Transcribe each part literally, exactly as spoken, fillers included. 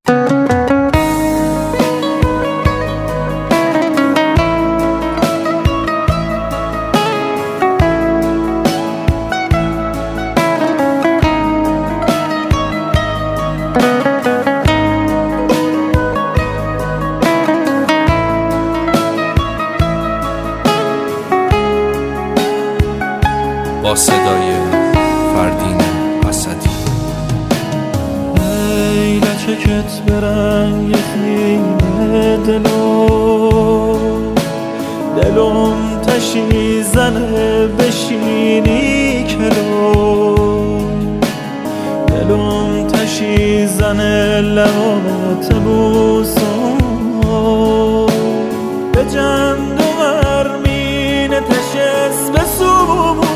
با صدای فردین اسدی. ای لچکت برنگ خیمه دلو دلم تشی زنه بشینی کلو دلم تشی زنه لبات بوسم به جند و مرمین تشس بسو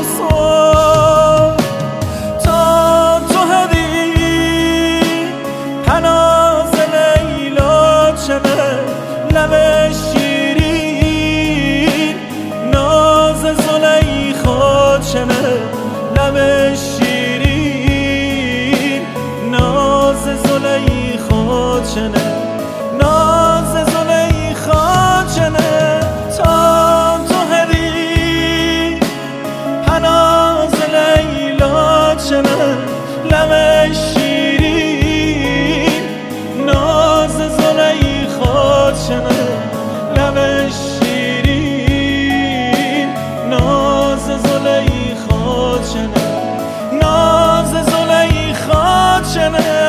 لب شیرین ناز زلیخا چنه لب شیرین ناز زلیخا چنه ناز زلیخا چنه تا تو هری پناز لیلا چنه لب شیرین ناز زلیخا چنه لب شیرین ناز زلیخا چنه ناز زلیخا چنه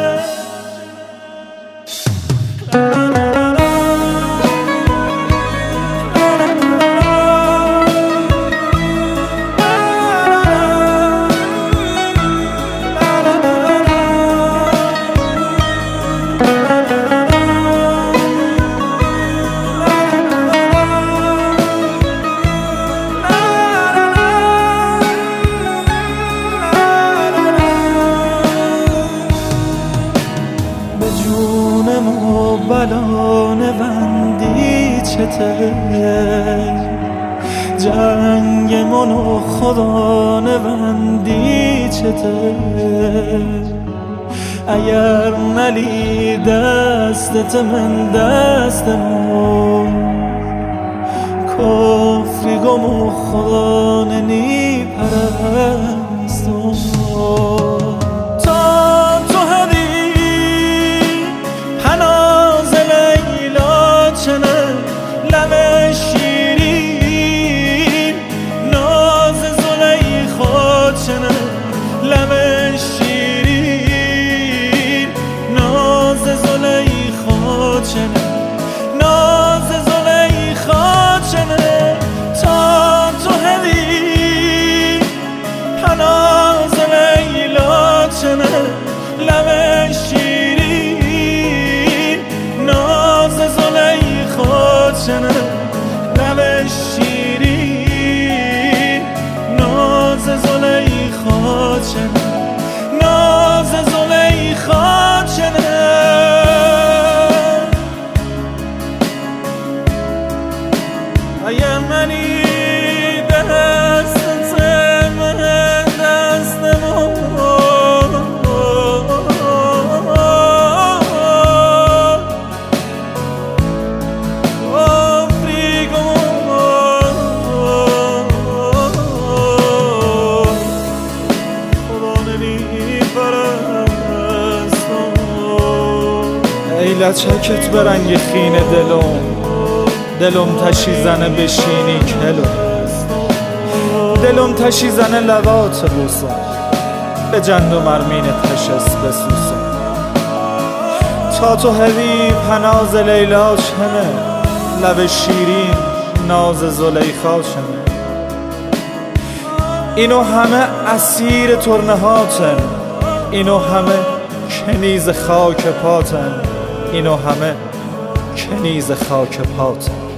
بلان وندی چته جنگ منو خدا نوندی چته اگر نلی دستت من دست نو کفری گم و خدا ننی پرستم لب شیرین ناز زلیخا چنه لب شیرین ناز زلیخا چنه ناز زلیخا چنه تا تو هری پناز لیلا چنه لب شیرین ناز زلیخا چنه لب شیرین ناز زلیخا چنه ناز زلیخا چنه اگر منی دستت من دستمو ای لچکت برنگ خین دلم دلم تشی زنه بشینی کلو دلم تشی زنه لبات بوسم به جند و مرمین تشس بسوسم تا تو هوی پناز لیلا چنه لب شیرین ناز زلیخا چنه اینو همه اسیر ترنهاتن اینو همه کنیز خاک پاتن اینو همه کنیز خاک پاتن